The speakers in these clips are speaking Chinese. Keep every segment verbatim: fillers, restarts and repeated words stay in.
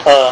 呃，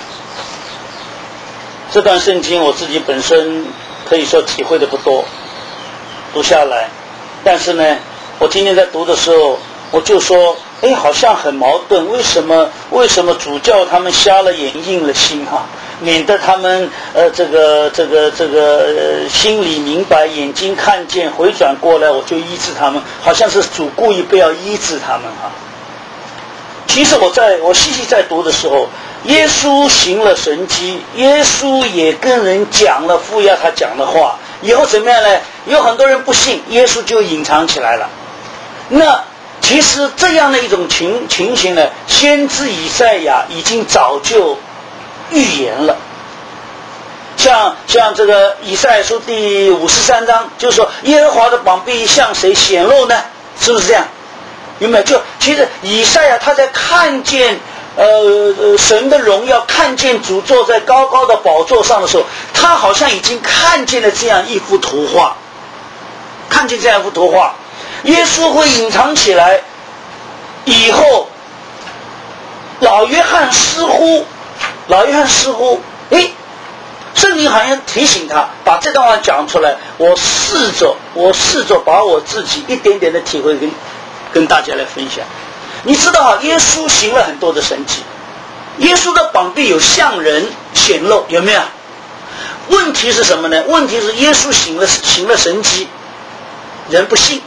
这段圣经我自己本身可以说体会的不多，读下来，但是呢，我今天在读的时候，我就说，哎，好像很矛盾，为什么为什么主教他们瞎了眼硬了心哈、啊，免得他们呃这个这个这个、呃、心里明白，眼睛看见，回转过来我就医治他们，好像是主故意不要医治他们哈、啊。其实我在我细细在读的时候，耶稣行了神迹，耶稣也跟人讲了父要他讲的话，以后怎么样呢？有很多人不信，耶稣就隐藏起来了。那其实这样的一种情情形呢，先知以赛亚已经早就预言了。像像这个以赛亚书第五十三章，就是说耶和华的膀臂向谁显露呢？是不是这样？有没有？就其实以赛亚他在看见呃神的荣耀，看见主坐在高高的宝座上的时候，他好像已经看见了这样一幅图画，看见这样一幅图画。耶稣会隐藏起来，以后老约翰似乎老约翰似乎诶圣经好像提醒他把这段话讲出来，我试着我试着把我自己一点点的体会跟跟大家来分享。你知道耶稣行了很多的神迹，耶稣的膀臂有向人显露，有没有？问题是什么呢？问题是耶稣行了行了神迹，人不信。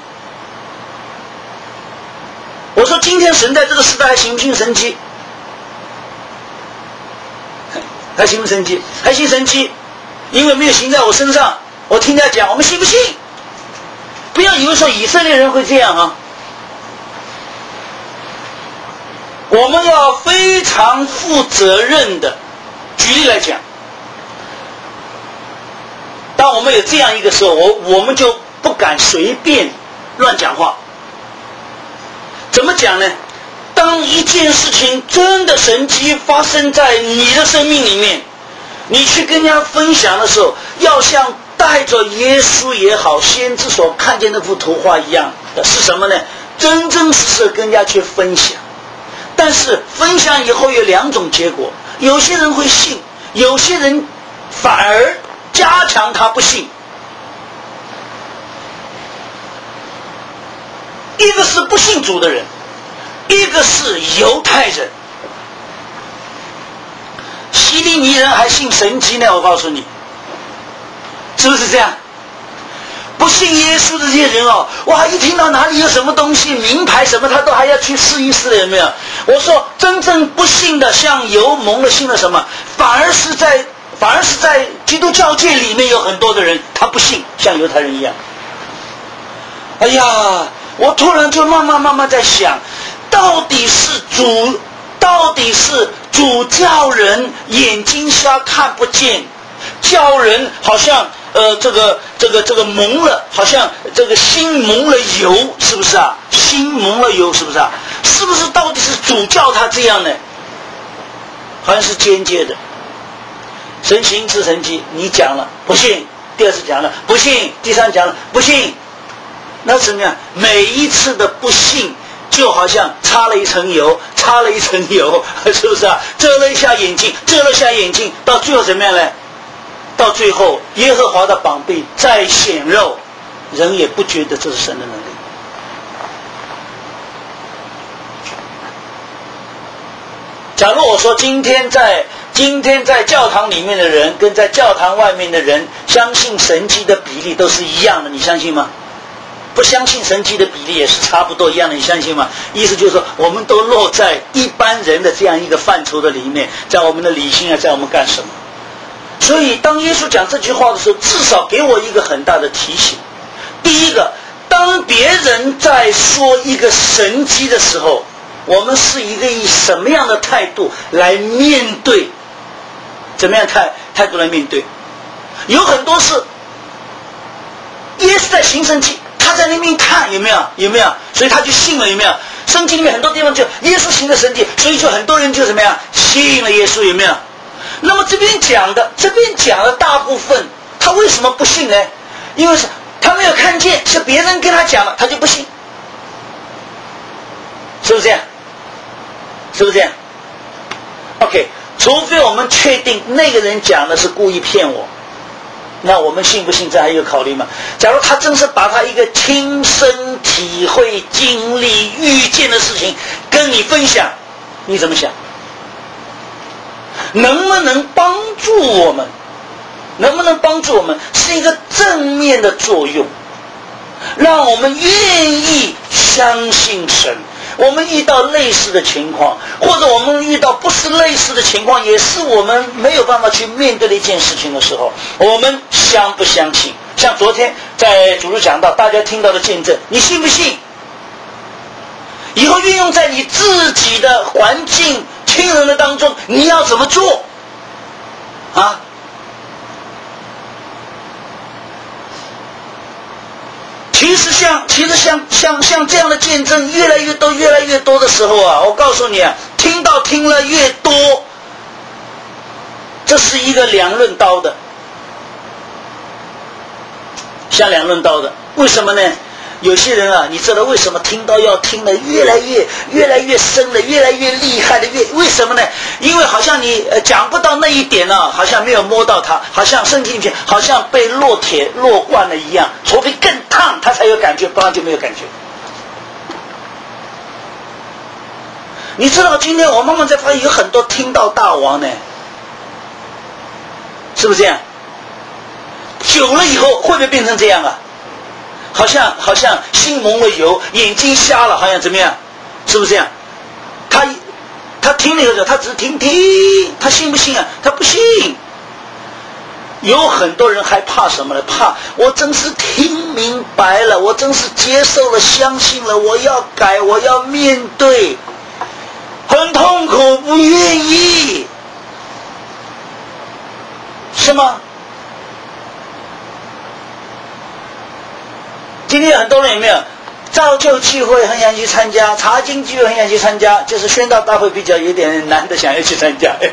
我说今天神在这个时代还行不行神迹？还行不行神迹？还行神迹，因为没有行在我身上。我听他讲，我们信不信？不要以为说以色列人会这样啊！我们要非常负责任的，举例来讲，当我们有这样一个时候，我我们就不敢随便乱讲话。怎么讲呢？当一件事情真的神迹发生在你的生命里面，你去跟人家分享的时候，要像带着耶稣也好，先知所看见那幅图画一样的是什么呢？真真实实跟人家去分享。但是分享以后有两种结果，有些人会信，有些人反而加强他不信。一个是不信主的人，一个是犹太人。希利尼人还信神迹呢，我告诉你，是不是这样？不信耶稣的这些人哦，哇，一听到哪里有什么东西名牌什么，他都还要去试一试的，有没有？我说真正不信的，像油蒙了信了什么，反而是在反而是在基督教界里面有很多的人他不信，像犹太人一样。哎呀，我突然就慢慢慢慢在想，到底是主到底是主叫人眼睛瞎看不见，叫人好像呃这个这个这个蒙了，好像这个心蒙了油，是不是啊？心蒙了油，是不是啊？是不是到底是主叫他这样呢？好像是间接的。神行之神迹，你讲了不信，第二次讲了不信，第三讲了不信，那怎么样？每一次的不信就好像擦了一层油，擦了一层油，是不是啊？遮了一下眼睛，遮了一下眼睛，到最后怎么样呢？到最后耶和华的膀臂再显露，人也不觉得这是神的能力。假如我说今天在今天在教堂里面的人跟在教堂外面的人相信神迹的比例都是一样的，你相信吗？不相信神迹的比例也是差不多一样的，你相信吗？意思就是说我们都落在一般人的这样一个范畴的里面，在我们的理性啊，在我们干什么。所以当耶稣讲这句话的时候，至少给我一个很大的提醒。第一个，当别人在说一个神迹的时候，我们是一个以什么样的态度来面对，怎么样态态度来面对。有很多是耶稣在行神迹，他在那边看，有没有有没有，所以他就信了，有没有？圣经里面很多地方就耶稣行的神迹，所以就很多人就怎么样信了耶稣，有没有？那么这边讲的这边讲的大部分他为什么不信呢？因为是他没有看见，是别人跟他讲了，他就不信，是不是这样？是不是这样 ？OK， 除非我们确定那个人讲的是故意骗我，那我们信不信这还有考虑吗？假如他真是把他一个亲身体会、经历、遇见的事情跟你分享，你怎么想？能不能帮助我们？能不能帮助我们是一个正面的作用，让我们愿意相信神。我们遇到类似的情况，或者我们遇到不是类似的情况，也是我们没有办法去面对的一件事情的时候，我们相不相信？像昨天在主日讲到大家听到的见证，你信不信？以后运用在你自己的环境、亲人的当中，你要怎么做啊？其实像其实像像像这样的见证越来越多越来越多的时候啊，我告诉你啊，听到听了越多，这是一个两刃刀的，像两刃刀的。为什么呢？有些人啊，你知道为什么听到要听的越来越越来越深的，越来越厉害的，越为什么呢？因为好像你呃讲不到那一点呢、啊，好像没有摸到它，好像伸进去，好像被烙铁烙惯了一样，除非更烫，它才有感觉，不然就没有感觉。你知道今天我慢慢在发现有很多听到大王呢，是不是这样？久了以后会不会变成这样啊？好像好像心蒙了油，眼睛瞎了，好像怎么样？是不是这样？他他听了以后，他只是听听，他信不信啊？他不信。有很多人还怕什么呢？怕我真是听明白了，我真是接受了、相信了，我要改，我要面对，很痛苦，不愿意，是吗？今天很多人有没有造就聚会很想去参加，查经聚会很想去参加，就是宣道大会比较有点难的想要去参加。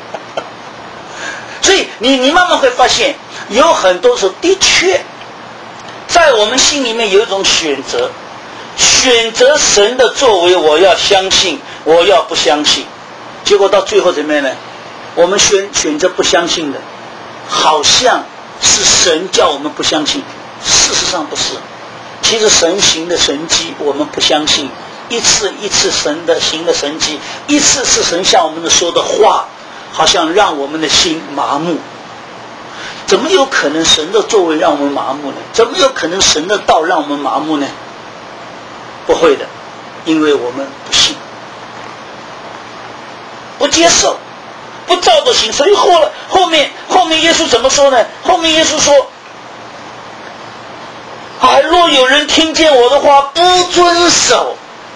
所以你你慢慢会发现，有很多时候的确在我们心里面有一种选择，选择神的作为，我要相信，我要不相信，结果到最后怎么样呢？我们选选择不相信的，好像是神叫我们不相信，事实上不是。其实神行的神迹我们不相信，一次一次神的行的神迹，一次次神向我们的说的话，好像让我们的心麻木。怎么有可能神的作为让我们麻木呢？怎么有可能神的道让我们麻木呢？不会的，因为我们不信，不接受，不照着行。所以后来后面后面耶稣怎么说呢？后面耶稣说，啊，若有人听见我的话不遵守，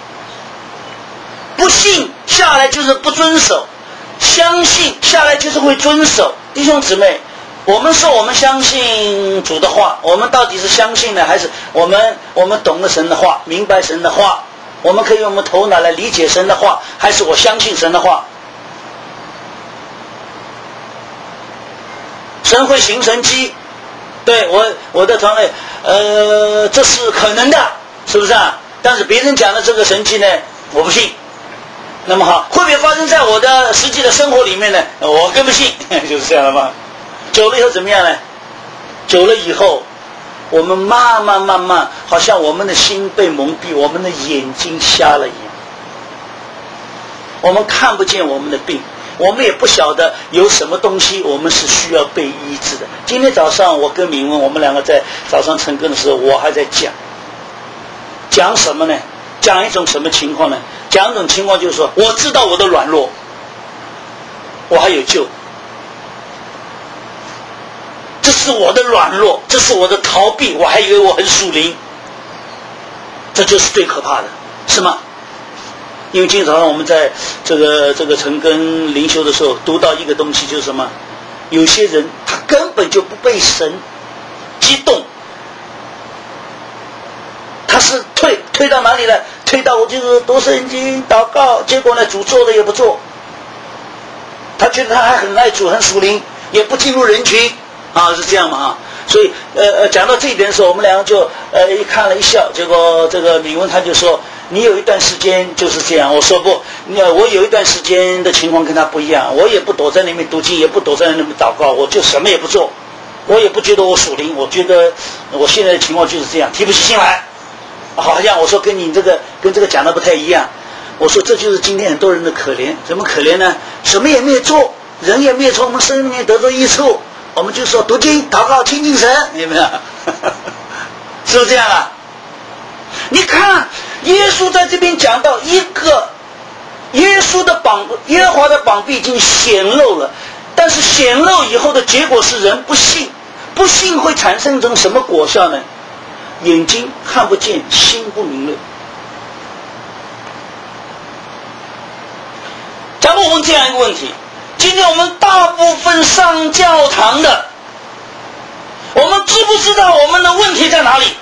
不信下来就是不遵守，相信下来就是会遵守。弟兄姊妹，我们说我们相信主的话，我们到底是相信呢，还是我们我们懂了神的话，明白神的话，我们可以用我们头脑来理解神的话，还是我相信神的话？神会行神迹，对我我的团队，呃，这是可能的，是不是啊？但是别人讲的这个神迹呢，我不信。那么好，会不会发生在我的实际的生活里面呢？我更不信，就是这样的嘛。久了以后怎么样呢？久了以后，我们慢慢慢慢，好像我们的心被蒙蔽，我们的眼睛瞎了一样，我们看不见我们的病。我们也不晓得有什么东西我们是需要被医治的。今天早上我跟敏文，我们两个在早上晨更的时候，我还在讲讲什么呢？讲一种什么情况呢？讲一种情况就是说，我知道我的软弱，我还有救，这是我的软弱，这是我的逃避，我还以为我很属灵，这就是最可怕的，是吗？因为今天早上我们在这个这个晨更灵修的时候读到一个东西，就是什么？有些人他根本就不被神激动，他是退退到哪里了？退到我就是读圣经祷告，结果呢主做的也不做，他觉得他还很爱主很属灵，也不进入人群啊，是这样嘛啊？所以呃呃讲到这一点的时候，我们两个就呃一看了一笑，结果这个敏文他就说， 你有一段时间就是这样。我说不，我有一段时间的情况跟他不一样，我也不躲在那边读经，也不躲在那边祷告，我就什么也不做，我也不觉得我属灵，我觉得我现在的情况就是这样，提不起劲来。好像我说跟你这个跟这个讲的不太一样，我说这就是今天很多人的可怜。怎么可怜呢？什么也没有做，人也没有从我们生命里面得到益处，我们就说读经祷告亲近神，有没有？是不是这样啊？你看耶稣在这边讲到一个耶稣的膀耶和华的膀臂已经显露了，但是显露以后的结果是人不信，不信会产生一种什么果效呢？眼睛看不见，心不明了。咱们问这样一个问题，今天我们大部分上教堂的，我们知不知道我们的问题在哪里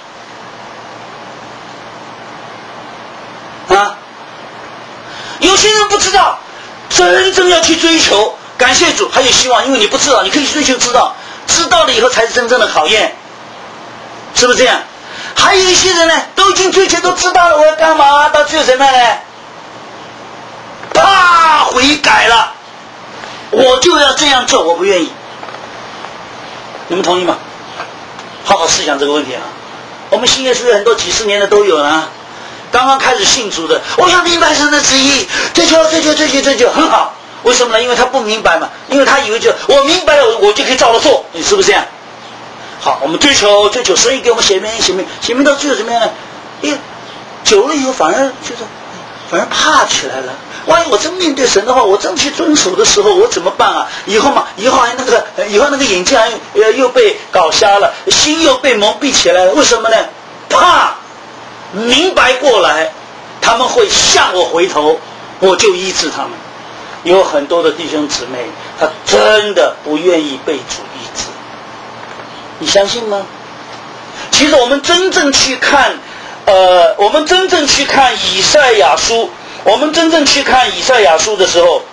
啊？有些人不知道，真正要去追求，感谢主还有希望，因为你不知道，你可以追求知道，知道了以后才是真正的考验，是不是这样？还有一些人呢，都已经追求，都知道了我要干嘛，到最后怎么样呢？啪，悔改了，我就要这样做，我不愿意。你们同意吗？好好思想这个问题啊！我们新耶稣有很多几十年的都有啊，刚刚开始信主的，我想明白神的旨意，追求追求追求追求很好。为什么呢？因为他不明白嘛，因为他以为就我明白了，我就可以照着做，你是不是这样？好，我们追求追求，所以给我们写明写明写明到最后怎么样呢？哎，久了以后反而就是反而怕起来了。万一我真面对神的话，我真去遵守的时候，我怎么办啊？以后嘛，以后还那个以后那个眼睛还又又被搞瞎了，心又被蒙蔽起来了。为什么呢？怕明白过来，他们会向我回头，我就医治他们。有很多的弟兄姊妹，他真的不愿意被主医治。你相信吗？其实我们真正去看呃，我们真正去看以赛亚书，我们真正去看以赛亚书的时候，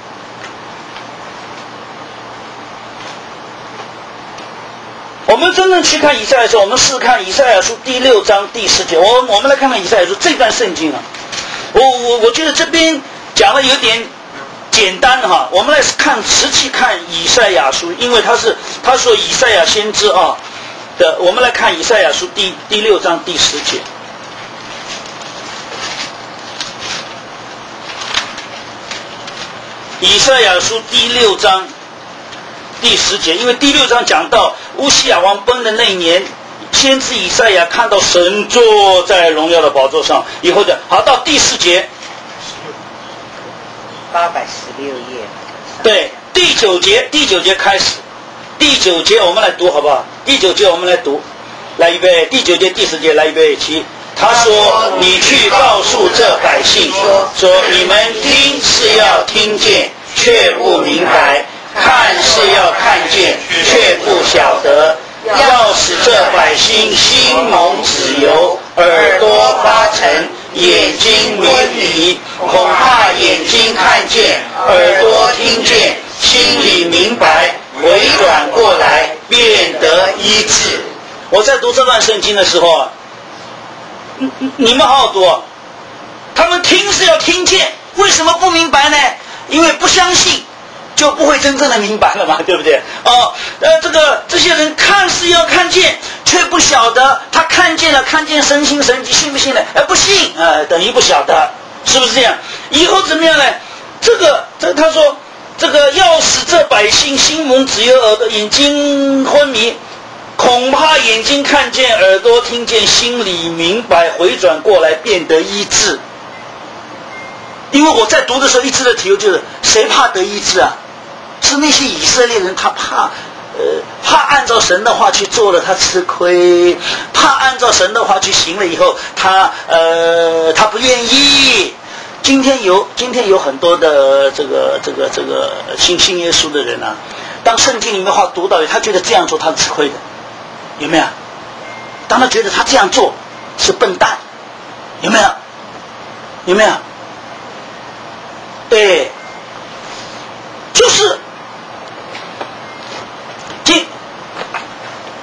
我们真正去看以赛亚书，我们试看以赛亚书第六章第十节。我我们来看看以赛亚书这段圣经啊，我我我觉得这边讲的有点简单哈，我们来看实际看以赛亚书，因为他是他说以赛亚先知啊的，我们来看以赛亚书第第六章第十节。以赛亚书第六章第十节，因为第六章讲到乌西亚王崩的那一年，先知以赛亚看到神坐在荣耀的宝座上，以后的好到第四节。 八百十六页， 对，第九节，第九节开始，第九节我们来读好不好？第九节我们来读，来预备，第九节第十节来预备起。他说：“你去告诉这百姓说，说你们听是要听见，却不明白；看是要看见，却不晓得。要使这百姓心蒙脂油，耳朵发沉，眼睛迷离，恐怕眼睛看见，耳朵听见，心里明白，回转过来，变得医治。”我在读这段圣经的时候啊，你们好好读啊。他们听是要听见，为什么不明白呢？因为不相信，就不会真正的明白了嘛，对不对？哦，呃，这个这些人看是要看见，却不晓得。他看见了，看见神行神迹，信不信呢？哎，不信，呃，等于不晓得，是不是这样？以后怎么样呢？这个，这他说，这个要使这百姓心蒙脂油，耳朵眼睛昏迷。恐怕眼睛看见，耳朵听见，心里明白，回转过来，变得医治。因为我在读的时候，医治的体会就是，谁怕得医治啊？是那些以色列人，他怕，呃，怕按照神的话去做了，他吃亏；怕按照神的话去行了以后，他呃，他不愿意。今天有今天有很多的这个这个这个信信耶稣的人啊，当圣经里面话读到，他觉得这样做他是吃亏的。有没有？当他觉得他这样做是笨蛋，有没有？有没有？对，就是今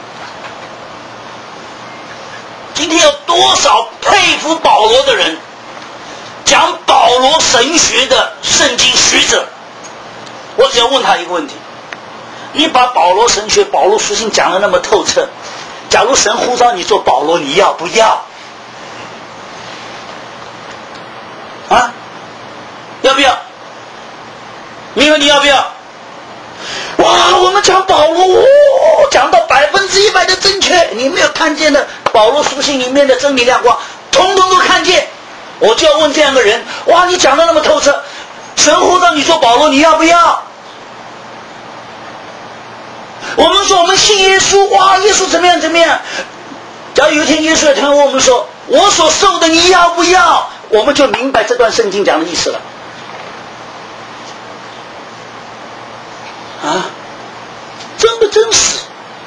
今天有多少佩服保罗的人， 讲保罗神学的圣经学者，我只要问他一个问题：你把保罗神学、保罗书信讲得那么透彻，假如神呼召你做保罗，你要不要？啊？要不要？明白你要不要？哇，我们讲保罗，哦、讲到百分之一百的正确，你没有看见的保罗书信里面的真理亮光，统统都看见。我就要问这样的人：哇，你讲得那么透彻，神呼召你做保罗，你要不要？我们说我们信耶稣，哇，耶稣怎么样怎么样？假如有一天耶稣来问我们说：我所受的你要不要？我们就明白这段圣经讲的意思了。啊，真不真实？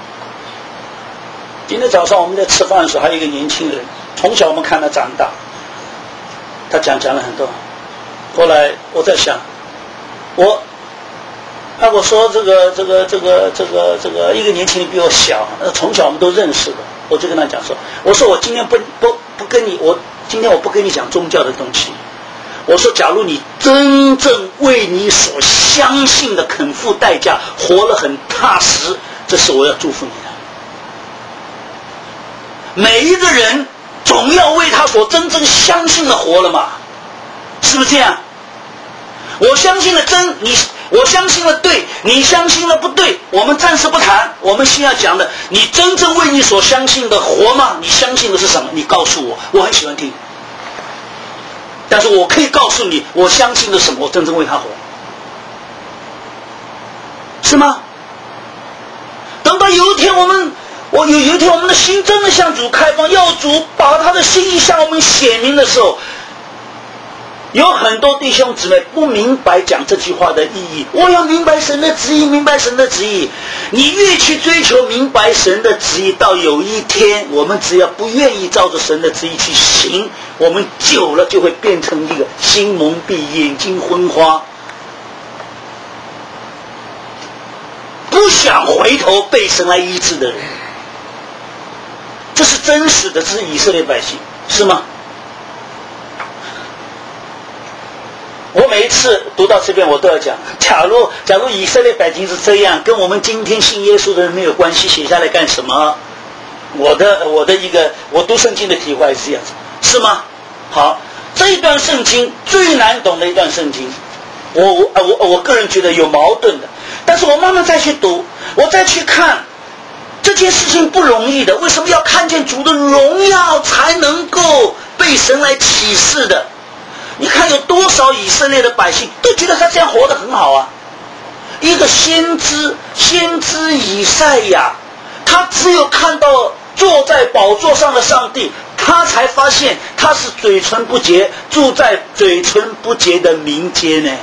今天早上我们在吃饭的时候，还有一个年轻人，从小我们看他长大，他讲讲了很多。后来我在想，我，啊，我说这个这个这个这个这个一个年轻人比我小，从小我们都认识的，我就跟他讲说，我说我今天不不不跟你，我今天我不跟你讲宗教的东西。我说假如你真正为你所相信的肯付代价，活得很踏实，这是我要祝福你的。每一个人总要为他所真正相信的活了嘛，是不是这样？我相信了真，你我相信了对，你相信了不对，我们暂时不谈。我们先要讲的，你真正为你所相信的活吗？你相信的是什么？你告诉我，我很喜欢听。但是我可以告诉你，我相信的什么，我真正为他活，是吗？等到有一天我们，我有有一天我们的心真的向主开放，要主把他的心意向我们显明的时候，有很多弟兄姊妹不明白讲这句话的意义。我要明白神的旨意，明白神的旨意。你越去追求明白神的旨意，到有一天我们只要不愿意照着神的旨意去行，我们久了就会变成一个心蒙蔽、眼睛昏花，不想回头被神来医治的人。这是真实的，这是以色列百姓，是吗？我每一次读到这边，我都要讲：假如假如以色列百姓是这样，跟我们今天信耶稣的人没有关系，写下来干什么？我的我的一个我读圣经的体会是这样子，是吗？好，这一段圣经最难懂的一段圣经，我我我我个人觉得有矛盾的，但是我慢慢再去读，我再去看，这件事情不容易的。为什么要看见主的荣耀才能够被神来启示的？你看有多少以色列的百姓都觉得他这样活得很好啊！一个先知，先知以赛亚，他只有看到坐在宝座上的上帝，他才发现他是嘴唇不洁，住在嘴唇不洁的民间呢。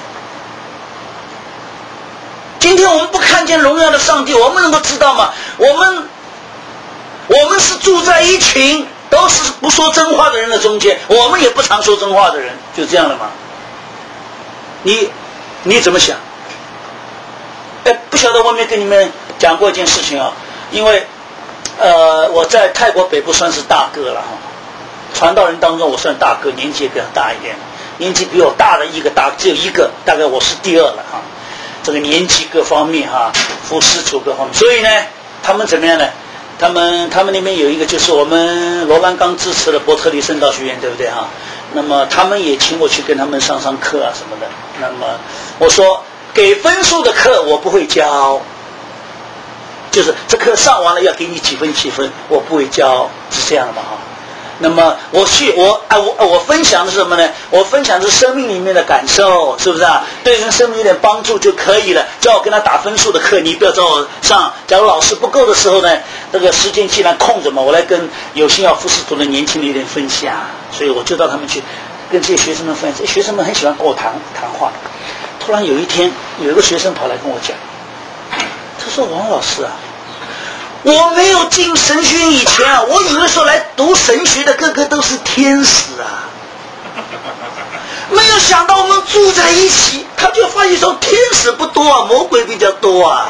今天我们不看见荣耀的上帝，我们能够知道吗？我们我们是住在一群都是不说真话的人的中间，我们也不常说真话的人，就这样了吗？你你怎么想？哎，不晓得外面跟你们讲过一件事情啊，因为呃我在泰国北部算是大哥了哈，传道人当中我算大哥，年纪也比较大一点，年纪比我大的一个大只有一个，大概我是第二了哈。这个年纪各方面哈，服侍主各方面，所以呢，他们怎么样呢？他们他们那边有一个就是我们罗兰刚支持的伯特利圣道学院，对不对哈？那么他们也请我去跟他们上上课啊什么的。那么我说给分数的课我不会教，就是这课上完了要给你几分几分，我不会教，是这样的嘛哈。那么我去我啊我我分享的是什么呢？我分享的是生命里面的感受，是不是啊？对人生命有点帮助就可以了。叫我跟他打分数的课，你不要找我上。假如老师不够的时候呢，这个时间既然空着嘛，我来跟有心要服侍主的年轻人有点分享，所以我就到他们去跟这些学生们分享。学生们很喜欢跟我谈谈话。突然有一天，有一个学生跑来跟我讲，他说：“王老师啊，我没有进神学院以前啊，我有的时候来读神学的个个都是天使啊，没有想到我们住在一起，他就发现说天使不多啊，魔鬼比较多啊。”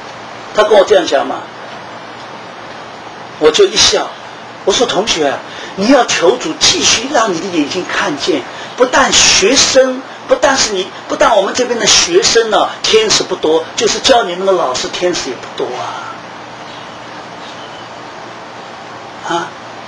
他跟我这样讲嘛，我就一笑，我说：“同学， 你要求主继续让你的眼睛看见，不但学生，不但是你，不但我们这边的学生呢、啊，天使不多，就是教你们的老师天使也不多啊。啊，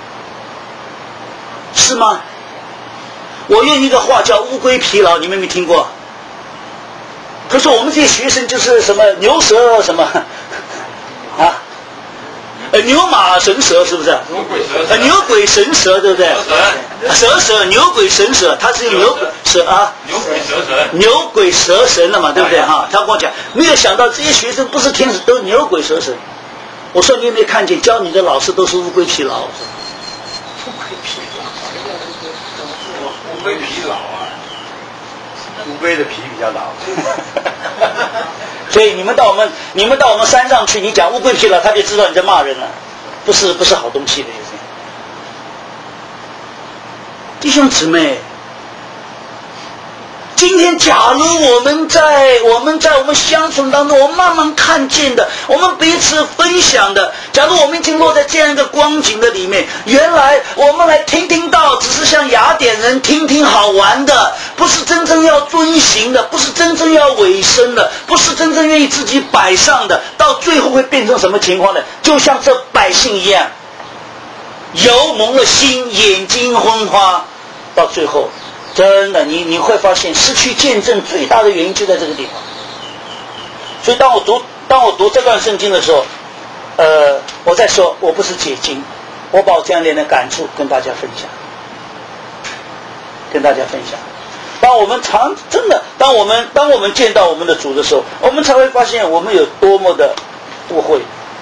是吗？我用一个话叫乌龟疲劳，你们没听过？可是我们这些学生就是什么牛蛇什么啊，呃牛马神蛇是不是？ 牛鬼蛇蛇，呃牛鬼神蛇对不对？蛇蛇牛鬼神蛇，它是牛蛇啊， 牛鬼蛇神， 牛鬼蛇神了嘛，对不对哈？他跟我讲，没有想到这些学生不是天使，都是牛鬼蛇神。我说你有没有看见教你的老师都是乌龟疲劳？ 乌龟疲劳，乌龟疲劳啊，乌龟的皮比较老。 所以你们到我们你们到我们山上去，你讲乌龟疲劳，他就知道你在骂人了，不是不是好东西的。弟兄姊妹，今天假如我们在我们在我们相处当中，我们慢慢看见的，我们彼此分享的，假如我们已经落在这样一个光景的里面，原来我们来听听到，只是像雅典人听听好玩的，不是真正要遵行的，不是真正要委身的，不是真正愿意自己摆上的，到最后会变成什么情况呢？就像这百姓一样，油蒙了心，眼睛昏花，到最后真的，你你会发现失去见证最大的原因就在这个地方。所以当我读当我读这段圣经的时候，呃，我在说我不是解经，我把我这样一点的感触跟大家分享，跟大家分享。当我们常真的，当我们当我们见到我们的主的时候，我们才会发现我们有多么的误会。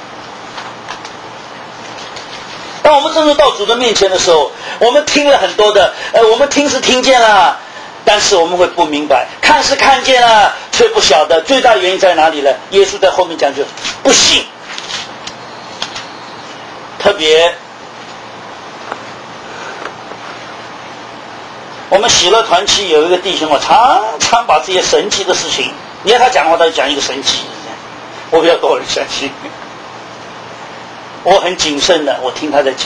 当我们真正到主的面前的时候，我们听了很多的，呃，我们听是听见了，但是我们会不明白，看是看见了，却不晓得最大原因在哪里呢？耶稣在后面讲就不信。特别，我们喜乐团契有一个弟兄啊，常常把这些神奇的事情，你看他讲话，他就讲一个神奇，我比较多人相信。我很谨慎的，我听他在讲，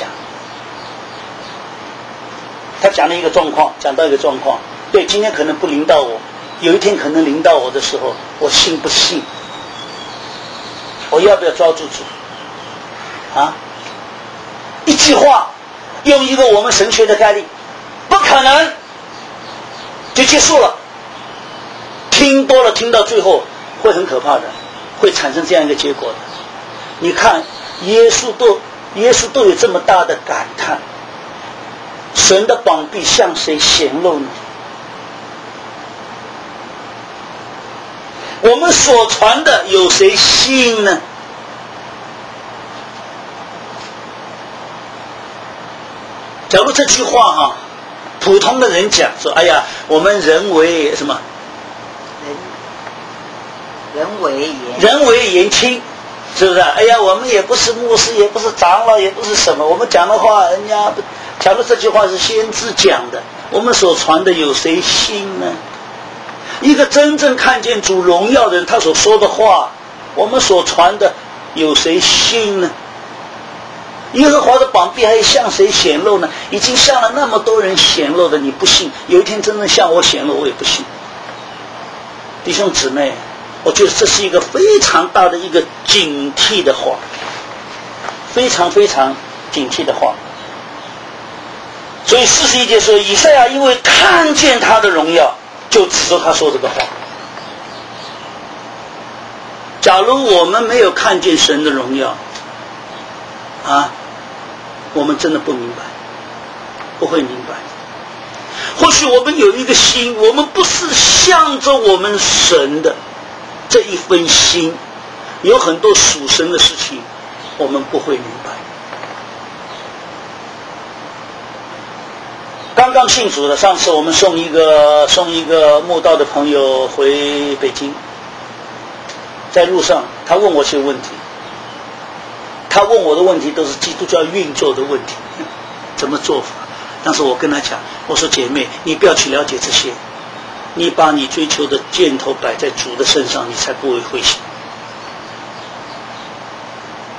他讲了一个状况，讲到一个状况，对，今天可能不临到我，有一天可能临到我的时候，我信不信？我要不要抓住主？啊，一句话，用一个我们神学的概率，不可能，就结束了。听多了，听到最后会很可怕的，会产生这样一个结果的。你看。耶稣都耶稣都有这么大的感叹，神的膀臂向谁显露呢？我们所传的有谁信呢？假如这句话哈、啊，普通的人讲说，哎呀，我们人为什么？ 人人为言人为言轻。是不是？哎呀，我们也不是牧师，也不是长老，也不是什么。我们讲的话，人家不，假如这句话是先知讲的，我们所传的有谁信呢？一个真正看见主荣耀的人，他所说的话，我们所传的有谁信呢？耶和华的膀臂还向谁显露呢？已经向了那么多人显露的，你不信，有一天真正向我显露，我也不信。弟兄姊妹，我觉得这是一个非常大的一个警惕的话，非常非常警惕的话。所以四十一节说，以赛亚因为看见他的荣耀，就指着他说这个话。假如我们没有看见神的荣耀啊，我们真的不明白，不会明白。或许我们有一个心，我们不是向着我们神的这一份心，有很多属神的事情我们不会明白。刚刚信主的，上次我们送一个送一个慕道的朋友回北京，在路上他问我些问题，他问我的问题都是基督教运作的问题，怎么做法。但是我跟他讲，我说姐妹，你不要去了解这些，你把你追求的箭头摆在主的身上，你才不会灰心。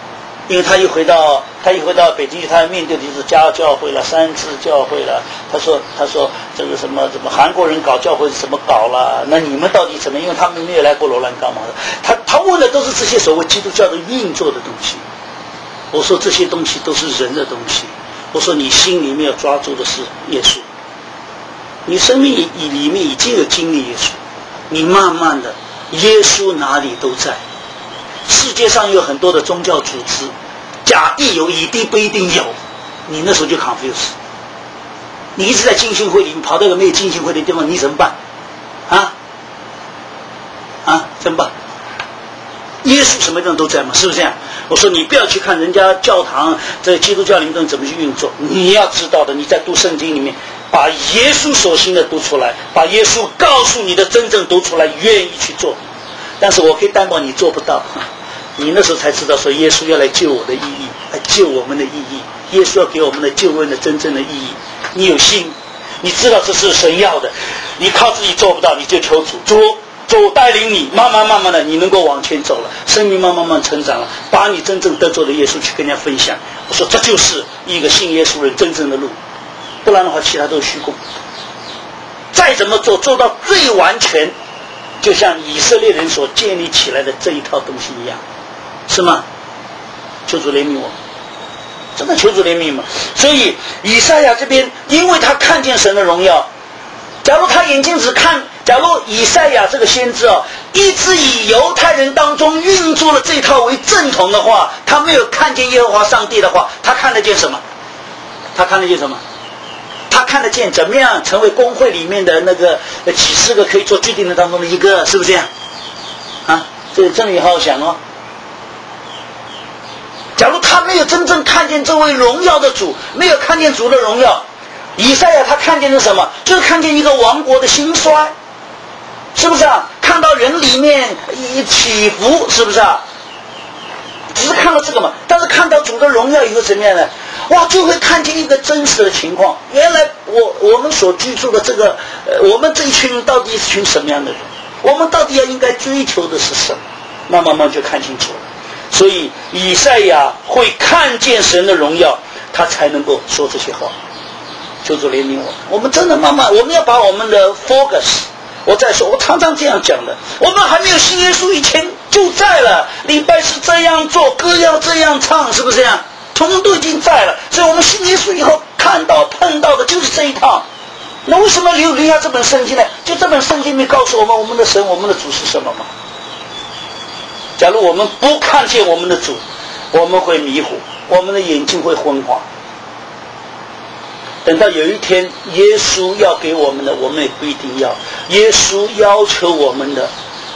因为他一回到他一回到北京去，他面对的就是家教会了、三自教会了。他说他说这个什么怎么韩国人搞教会怎么搞了？那你们到底怎么？因为他们没有来过罗兰干嘛的？他他问的都是这些所谓基督教的运作的东西。我说这些东西都是人的东西。我说你心里面要抓住的是耶稣，你生命里面已经有经历耶稣，你慢慢的耶稣哪里都在。世界上有很多的宗教组织，甲必有乙地不一定有，你那时候就 confuse。 你一直在浸信会里面跑到一个没有浸信会的地方，你怎么办啊啊怎么办？耶稣什么地方都在嘛，是不是这样？我说你不要去看人家教堂在基督教灵动怎么去运作，你要知道的，你在读圣经里面把耶稣所行的读出来，把耶稣告诉你的真正读出来，愿意去做。但是我可以担保你做不到，你那时候才知道说耶稣要来救我的意义，来救我们的意义，耶稣要给我们的救恩的真正的意义。你有心，你知道这是神要的，你靠自己做不到，你就求主，主主带领你，慢慢慢慢的你能够往前走了，生命慢慢慢成长了，把你真正得着的耶稣去跟人家分享。我说这就是一个信耶稣人真正的路，不然的话其他都是虚构。再怎么做做到最完全，就像以色列人所建立起来的这一套东西一样，是吗？求主怜悯我，真的求主怜悯嘛。所以以赛亚这边，因为他看见神的荣耀，假如他眼睛只看，假如以赛亚这个先知啊，一直以犹太人当中运作了这一套为正统的话，他没有看见耶和华上帝的话，他看得见什么？他看得见什么？他看得见怎么样成为公会里面的那个几十个可以做决定的当中的一个，是不是这样啊？这真的你好好想哦。假如他没有真正看见这位荣耀的主，没有看见主的荣耀，以赛亚他看见的什么？就是看见一个王国的兴衰，是不是啊？看到人里面起伏，是不是啊？只是看到这个嘛，但是看到主的荣耀以后怎么样呢？哇，就会看见一个真实的情况。原来我我们所居住的这个，呃，我们这一群人到底是群什么样的人？我们到底要应该追求的是什么？慢慢慢就看清楚了。所以以赛亚会看见神的荣耀，他才能够说这些话。求主怜悯我，我们真的慢慢，我们要把我们的 focus。我再说，我常常这样讲的，我们还没有信耶稣以前就在了，礼拜是这样做，歌要这样唱，是不是这样？统统都已经在了，所以我们信耶稣以后看到碰到的就是这一套。那为什么留留下这本圣经呢？就这本圣经里面告诉我们，我们的神，我们的主是什么吗？假如我们不看见我们的主，我们会迷糊，我们的眼睛会昏花。等到有一天耶稣要给我们的，我们也不一定要。耶稣要求我们的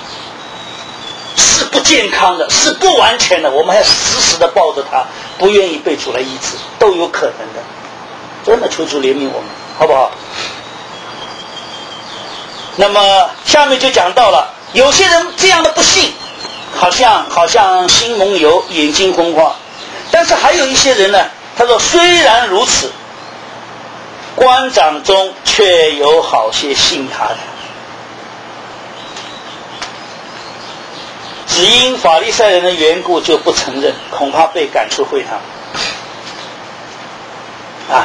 是不健康的，是不完全的，我们还死死的抱着他，不愿意被主来医治，都有可能的。真的求主怜悯我们，好不好？那么下面就讲到了，有些人这样的不信，好像好像心蒙油，眼睛昏花。但是还有一些人呢，他说虽然如此，官长中却有好些信他的，只因法利赛人的缘故就不承认，恐怕被赶出会堂啊。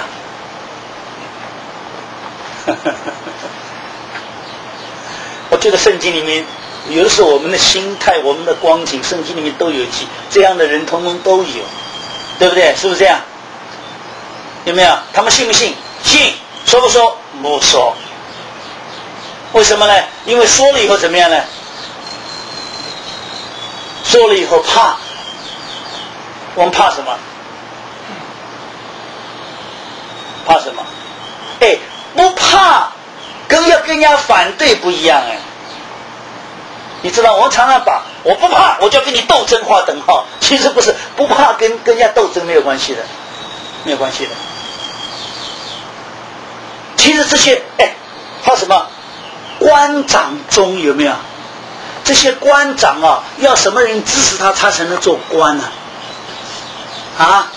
我觉得圣经里面有的时候我们的心态，我们的光景，圣经里面都有记，这样的人通通都有，对不对？是不是这样？有没有？他们信不信？信。说不说？不说。为什么呢？因为说了以后怎么样呢？说了以后怕。我们怕什么？怕什么？哎，不怕跟要跟人家反对不一样哎。你知道，我们常常把我不怕我就要跟你斗争划等号，其实不是，不怕跟跟人家斗争没有关系的，没有关系的。其实这些哎，还有什么官长中有没有？这些官长啊，要什么人支持他，他才能做官呢？啊？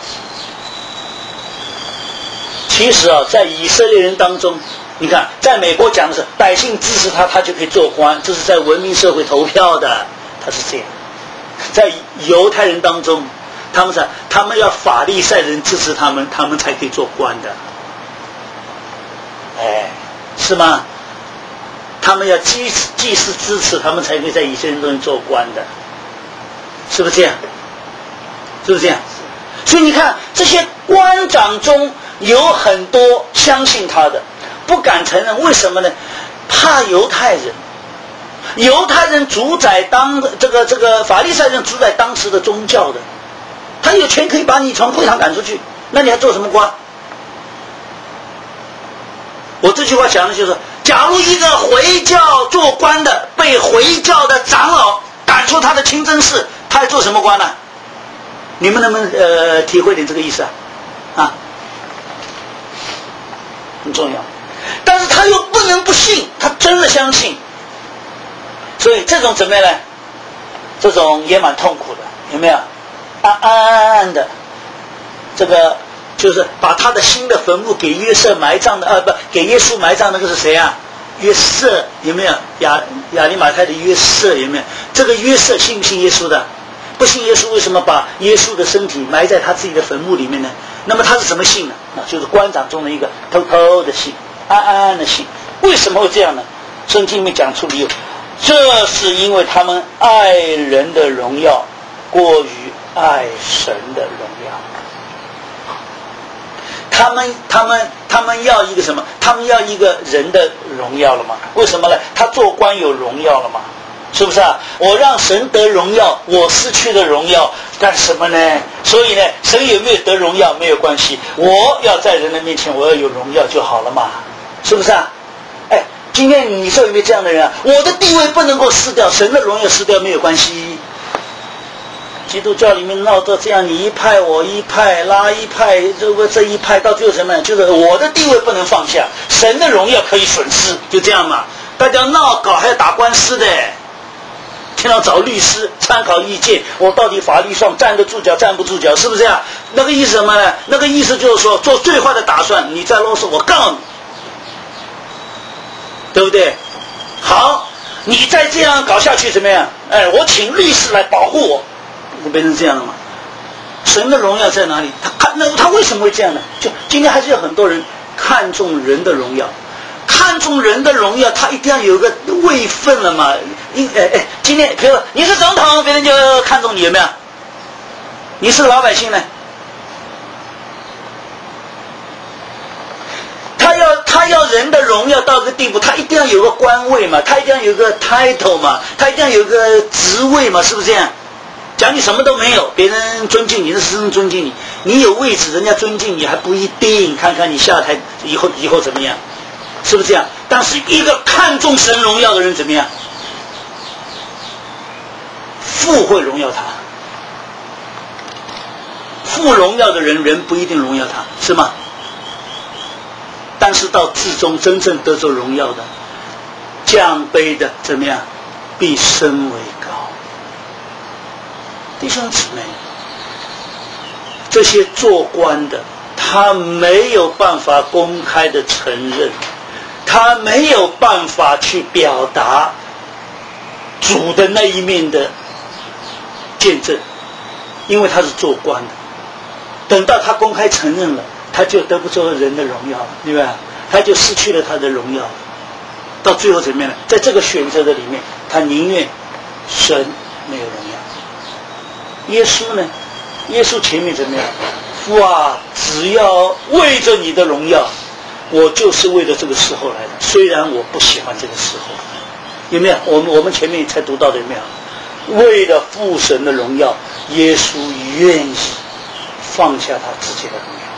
其实啊，在以色列人当中，你看，在美国讲的是百姓支持他，他就可以做官，这是在文明社会投票的，他是这样。在犹太人当中， 他们是他们要法利赛人支持他们，他们才可以做官的。哎，是吗？他们要祭祭司支持他们，才可以在以色列人中做官的，是不是这样？是不是这样？所以你看，这些官长中有很多相信他的，不敢承认，为什么呢？怕犹太人。犹太人主宰当这个这个法利赛人主宰当时的宗教的，他有权可以把你从会堂赶出去，那你还做什么官？我这句话讲的就是，假如一个回教做官的被回教的长老赶出他的清真寺，他还做什么官呢？你们能不能呃体会点这个意思啊？啊，很重要。但是他又不能不信，他真的相信。所以这种怎么样呢？这种也蛮痛苦的，有没有？安安安安的，这个就是把他的新的坟墓给约瑟埋葬的，啊不，给耶稣埋葬那个是谁啊？约瑟，有没有？亚亚利马太的约瑟，有没有？这个约瑟信不信耶稣的？不信耶稣，为什么把耶稣的身体埋在他自己的坟墓里面呢？那么他是什么信呢？啊，就是官长中的一个偷偷的信，安安安的信。为什么会这样呢？圣经里面讲出理由。这是因为他们爱人的荣耀过于爱神的荣耀。他们他们他们要一个什么？他们要一个人的荣耀了吗？为什么呢？他做官有荣耀了吗？是不是啊？我让神得荣耀，我失去了荣耀，干什么呢？所以呢，神有没有得荣耀没有关系，我要在人的面前我要有荣耀就好了嘛，是不是啊？哎，今天你说有没有这样的人啊？我的地位不能够失掉，神的荣耀失掉没有关系。基督教里面闹到这样，你一派我一派，拉一派，这个这一派，到最后什么？就是我的地位不能放下，神的荣耀可以损失，就这样嘛。大家闹搞还要打官司的，天天找律师参考意见，我到底法律上站得住脚站不住脚，是不是这样？那个意思什么呢？那个意思就是说，做最坏的打算，你再啰嗦，我告你，对不对？好，你再这样搞下去怎么样？哎，我请律师来保护我。就变成这样了嘛？神的荣耀在哪里？他看那他为什么会这样呢？就今天还是有很多人看重人的荣耀，看重人的荣耀，他一定要有个位分了嘛。因哎哎，今天比如说你是总统，别人就看重你，有没有？你是老百姓呢？他要他要人的荣耀到个地步，他一定要有个官位嘛，他一定要有个 title 嘛，他一定要有个职位嘛，是不是这样？讲你什么都没有，别人尊敬你，是私人尊敬你，你有位置，人家尊敬你还不一定，看看你下台以后以后怎么样，是不是这样？但是一个看重神荣耀的人怎么样？父会荣耀他，父荣耀的人，人不一定荣耀他，是吗？但是到至终真正得着荣耀的，降卑的怎么样？必升为高。弟兄姊妹，这些做官的，他没有办法公开的承认，他没有办法去表达主的那一面的见证，因为他是做官的。等到他公开承认了，他就得不着人的荣耀了，对吧？他就失去了他的荣耀。到最后怎么样呢？在这个选择的里面，他宁愿神没有荣耀。耶稣呢？耶稣前面怎么样？父啊，只要为着你的荣耀，我就是为了这个时候来的。虽然我不喜欢这个时候，有没有？我们我们前面才读到的有没有？为了父神的荣耀，耶稣愿意放下他自己的荣耀。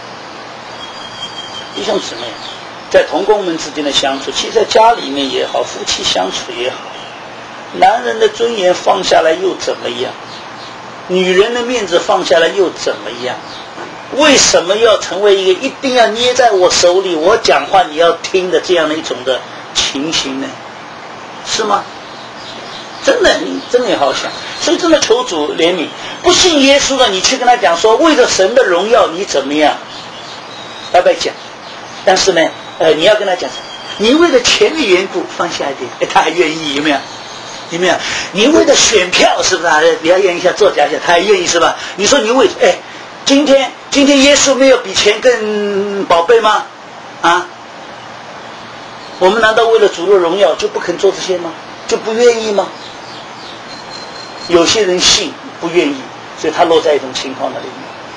弟兄姊妹，在同工们之间的相处，其实在家里面也好，夫妻相处也好，男人的尊严放下来又怎么样？女人的面子放下来又怎么样？为什么要成为一个一定要捏在我手里，我讲话你要听的这样的一种的情形呢？是吗？真的，你真的也好想。所以真的求主怜悯，不信耶稣的，你去跟他讲说，为了神的荣耀，你怎么样？拜拜讲。但是呢，呃，你要跟他讲，你为了钱的缘故放下一点，哎，他还愿意，有没有？ 有没有？你为了选票是不是？你要验一下作假一下，他还愿意是吧？你说你为哎，今天今天耶稣没有比钱更宝贝吗？啊？我们难道为了主的荣耀就不肯做这些吗？就不愿意吗？有些人信不愿意，所以他落在一种情况那里面。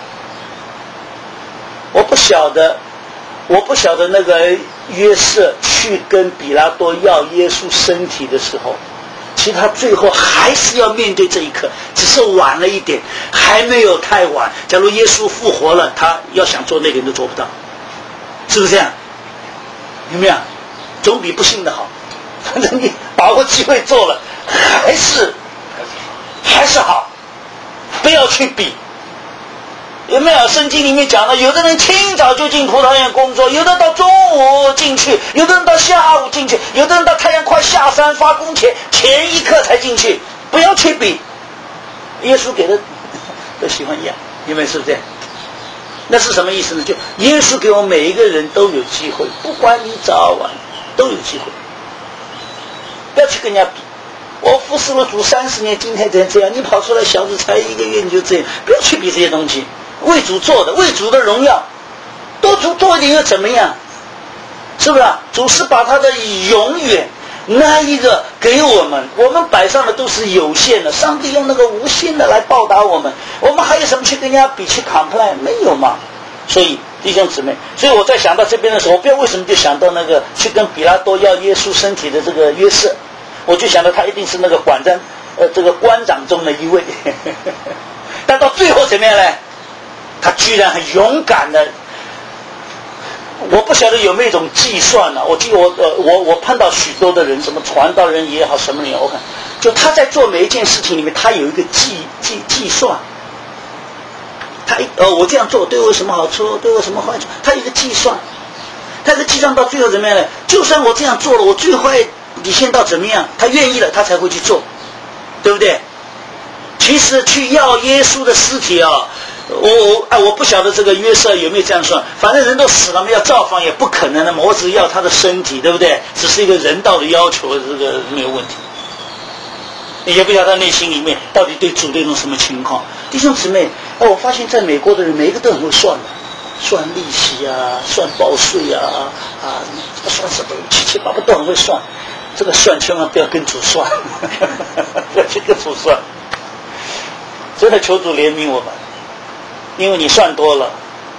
我不晓得，我不晓得那个约瑟去跟比拉多要耶稣身体的时候，其实他最后还是要面对这一刻，只是晚了一点，还没有太晚。假如耶稣复活了，他要想做那点都做不到，是不是这样？有没有？总比不信的好。反正你把握机会做了，还是还是好，不要去比。有没有？圣经里面讲的，有的人清早就进葡萄园工作，有的到中午进去，有的人到下午进去，有的人到太阳快下山发工前前一刻才进去。不要去比，耶稣给的都喜欢一样，有没有？是不是这样？那是什么意思呢？就耶稣给我们每一个人都有机会，不管你早晚都有机会，不要去跟人家比。我服侍了主三十年，今天怎样这样？你跑出来小子才一个月你就这样，不要去比这些东西。为主做的，为主的荣耀，多主做一点又怎么样？是不是啊？主是把他的永远那一个给我们，我们摆上的都是有限的，上帝用那个无限的来报答我们，我们还有什么去跟人家比去 complain？ 没有嘛。所以弟兄姊妹，所以我在想到这边的时候，我不知道为什么就想到那个去跟比拉多要耶稣身体的这个约瑟，我就想到他一定是那个管长呃这个官长中的一位但到最后怎么样呢？他居然很勇敢的，我不晓得有没有一种计算呢、啊？我记得我呃我我碰到许多的人，什么传道人也好，什么人也好，我看就他在做每一件事情里面，他有一个计计计算。他呃我这样做对我有什么好处，对我有什么坏处？他有一个计算，他的计算到最后怎么样呢？就算我这样做了，我最坏底线到怎么样？他愿意了，他才会去做，对不对？其实去要耶稣的尸体啊。我我哎，我不晓得这个约瑟有没有这样算，反正人都死了嘛，要造访也不可能的嘛，我只要他的身体，对不对？只是一个人道的要求，这个没有问题。也不晓得他内心里面到底对主的一种什么情况。弟兄姊妹，哎，我发现在美国的人每一个都很会算的，算利息啊，算报税啊，啊，算什么七七八八都很会算。这个算千万不要跟主算，不要去跟主算。真的求主怜悯我们。因为你算多了，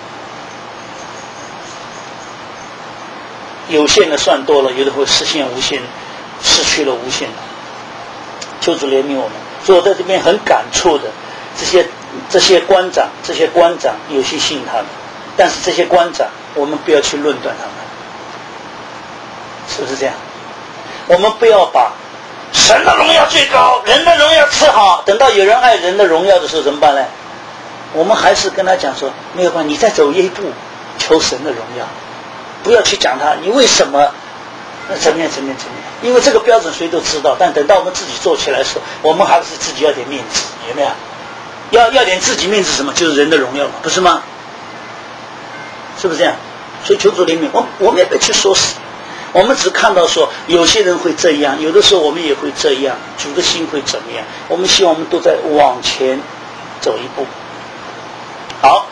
有限的算多了，有的会实现无限，失去了无限的。求主怜悯我们。所以我在这边很感触的，这些这些官长，这些官长有些信他们，但是这些官长，我们不要去论断他们，是不是这样？我们不要把神的荣耀最高，人的荣耀次好，等到有人爱人的荣耀的时候怎么办呢？我们还是跟他讲说，没有关系，你再走一步，求神的荣耀，不要去讲他你为什么怎么样怎么样怎么样，因为这个标准谁都知道，但等到我们自己做起来的时候，我们还是自己要点面子，有没有？要要点自己面子，什么？就是人的荣耀嘛，不是吗？是不是这样？所以求主怜悯，我我们也别去说死，我们只看到说有些人会这样，有的时候我们也会这样，主的心会怎么样？我们希望我们都在往前走一步。好，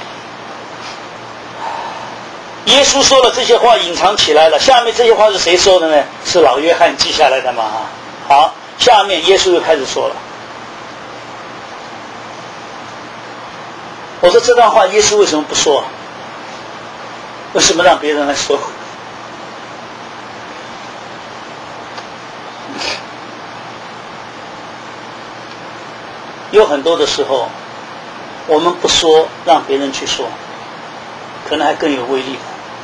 耶稣说了这些话隐藏起来了，下面这些话是谁说的呢？是老约翰记下来的嘛？好，下面耶稣又开始说了。我说这段话耶稣为什么不说？为什么让别人来说？有很多的时候我们不说，让别人去说，可能还更有威力。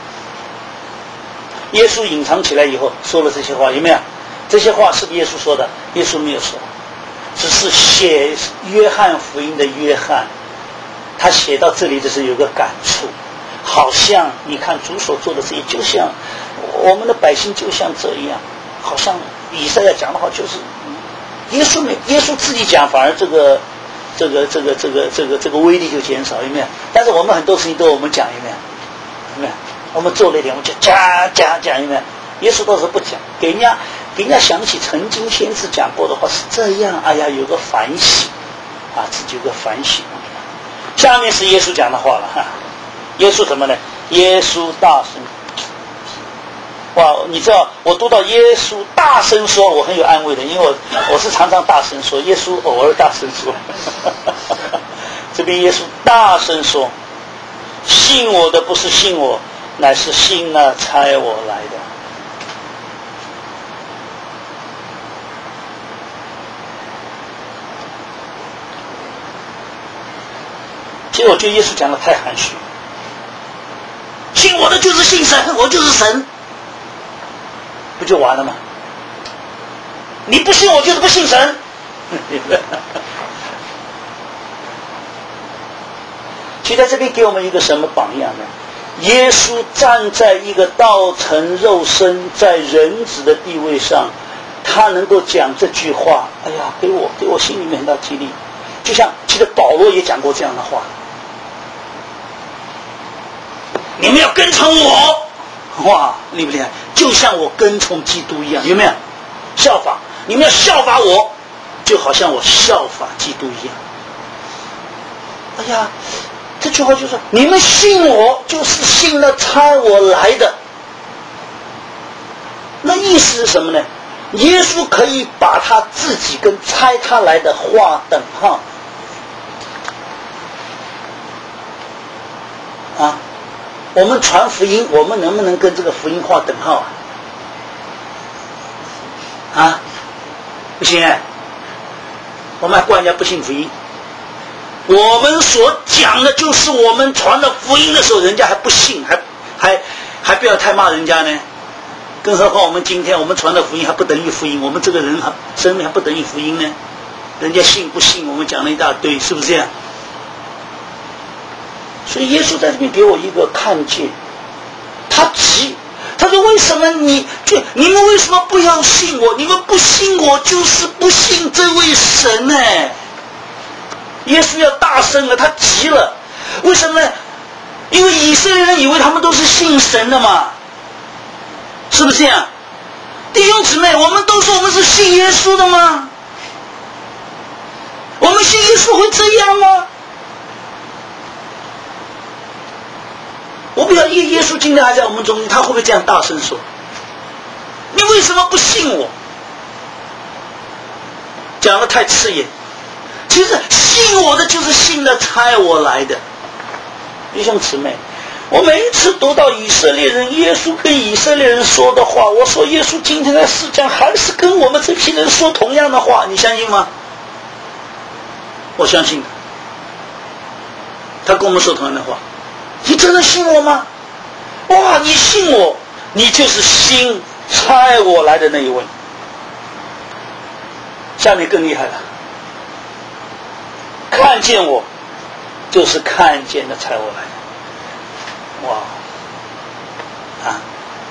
耶稣隐藏起来以后说了这些话，有没有？这些话是不是耶稣说的？耶稣没有说，只是写约翰福音的约翰，他写到这里的时候有个感触，好像你看主所做的这些，就像我们的百姓就像这样，好像以赛亚讲的话就是耶稣没耶稣自己讲，反而这个这个这个这个这个这个威力就减少，有没有？但是我们很多事情都我们讲，有没有？有没有？我们做了一点，我们就加加加，有没有？耶稣倒是不讲，给人家给人家想起曾经先知讲过的话是这样，哎呀，有个反省啊，自己有个反省。下面是耶稣讲的话了哈，耶稣什么呢？耶稣大声，哇！你知道我读到耶稣大声说，我很有安慰的，因为我我是常常大声说，耶稣偶尔大声说。这边耶稣大声说，信我的不是信我，乃是信那差我来的。其实我觉得耶稣讲的太含蓄，信我的就是信神，我就是神，不就完了吗？你不信我就是不信神。其实在这边给我们一个什么榜样呢？耶稣站在一个道成肉身在人子的地位上，他能够讲这句话，哎呀，给我给我心里面很大激励。就像其实保罗也讲过这样的话，你们要跟从我，哇，厉不厉害？就像我跟从基督一样，有没有？效法，你们要效法我，就好像我效法基督一样。哎呀，这句话就是你们信我，就是信了差我来的。那意思是什么呢？耶稣可以把他自己跟差他来的划等号啊。我们传福音，我们能不能跟这个福音划等号啊？啊，不行哎，我们还怪人家不信福音。我们所讲的就是我们传的福音的时候，人家还不信，还还还不要太骂人家呢。更何况我们今天我们传的福音还不等于福音，我们这个人还生命还不等于福音呢。人家信不信，我们讲了一大堆，是不是这样？所以耶稣在这边给我一个看见，他急，他说为什么你就你们为什么不要信我？你们不信我就是不信这位神呢。耶稣要大声了，他急了，为什么呢？因为以色列人以为他们都是信神的嘛，是不是这样？弟兄姊妹，我们都说我们是信耶稣的吗？我们信耶稣会这样吗？我不知道耶耶稣今天还在我们中间，他会不会这样大声说？你为什么不信我？讲得太刺眼。其实信我的就是信了差我来的。弟兄姊妹，我每一次读到以色列人耶稣跟以色列人说的话，我说耶稣今天在世上还是跟我们这批人说同样的话，你相信吗？我相信他跟我们说同样的话。你真的信我吗？哇，你信我，你就是信差我来的那一位。下面更厉害了，看见我就是看见的差我来的。哇啊！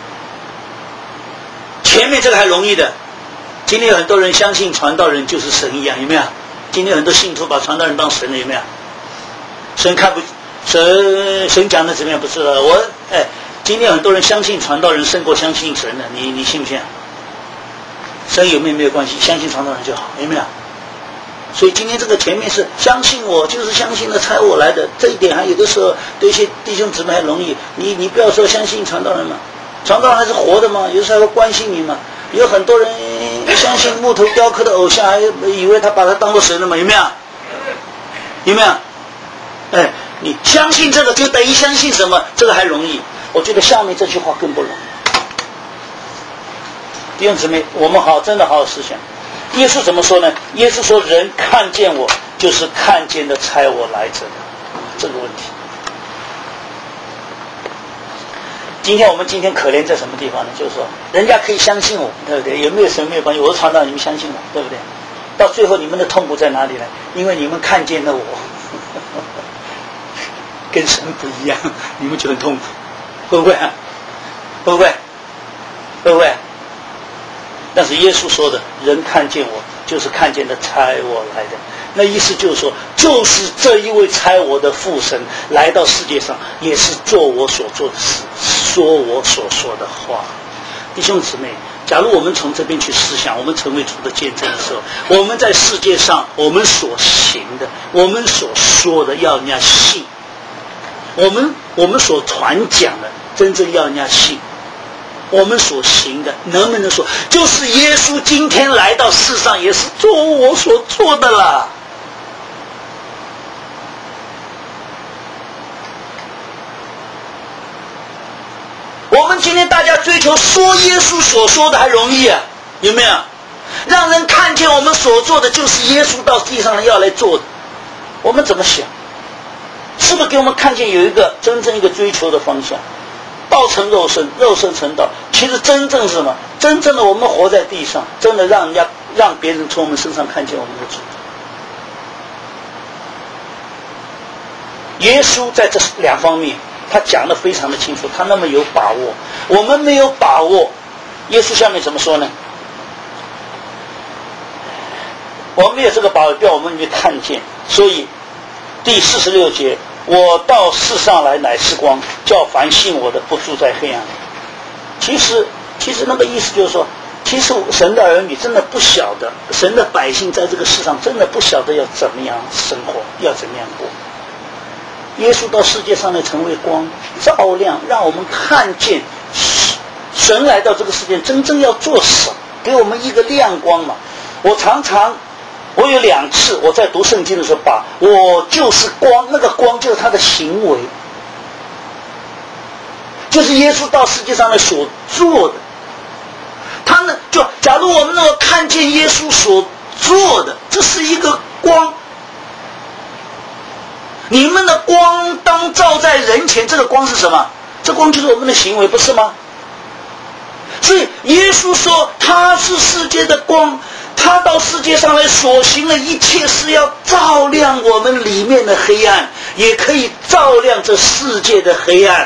前面这个还容易的，今天有很多人相信传道人就是神一样，有没有？今天有很多信徒把传道人当神了，有没有？神看不神神讲的怎么样不知道。我哎，今天很多人相信传道人胜过相信神的，你你信不信？神有没有没有关系，相信传道人就好，有没有？所以今天这个前面是相信我就是相信了差我来的，这一点还有的时候对一些弟兄姊妹还容易。你你不要说相信传道人嘛，传道人还是活的嘛，有时候还会关心你嘛。有很多人相信木头雕刻的偶像，还以为他把他当作神了嘛，有没有？有没有？哎，你相信这个就等于相信什么？这个还容易。我觉得下面这句话更不容易。弟兄姊妹，我们好真的好好思想。耶稣怎么说呢？耶稣说：“人看见我，就是看见的差我来者的。”这个问题，今天我们今天可怜在什么地方呢？就是说，人家可以相信我，对不对？有没有神没有关系？我是传道，你们相信我，对不对？到最后你们的痛苦在哪里呢？因为你们看见了我。跟神不一样，你们就很痛苦，会不会啊？会不会？会不会？但是耶稣说的，人看见我，就是看见的差我来的。那意思就是说，就是这一位差我的父神来到世界上，也是做我所做的事，说我所说的话。弟兄姊妹， 假如我们从这边去思想，我们成为主的见证的时候，我们在世界上我们所行的，我们所说的要人家信，我们我们所传讲的真正要人家信，我们所行的能不能说就是耶稣今天来到世上也是做我所做的啦？我们今天大家追求说耶稣所说的还容易啊，有没有？让人看见我们所做的就是耶稣到地上要来做的，我们怎么想？是不是给我们看见有一个真正一个追求的方向？道成肉身，肉身成道。其实真正是什么？真正的我们活在地上，真的让人家让别人从我们身上看见我们的主。耶稣在这两方面他讲得非常的清楚，他那么有把握，我们没有把握。耶稣下面怎么说呢？我们没有这个把握，叫我们去看见。所以第四十六节，我到世上来乃是光，叫凡信我的不住在黑暗里。其实其实那个意思就是说，其实神的儿女真的不晓得，神的百姓在这个世上真的不晓得要怎么样生活，要怎么样过。耶稣到世界上来成为光，照亮，让我们看见神来到这个世界真正要做什么，给我们一个亮光嘛。我常常我有两次我在读圣经的时候，把我就是光，那个光就是他的行为，就是耶稣到世界上来所做的。他呢，就假如我们能够看见耶稣所做的，这是一个光。你们的光当照在人前，这个光是什么？这光就是我们的行为，不是吗？所以耶稣说他是世界的光，他到世界上来所行的一切是要照亮我们里面的黑暗，也可以照亮这世界的黑暗。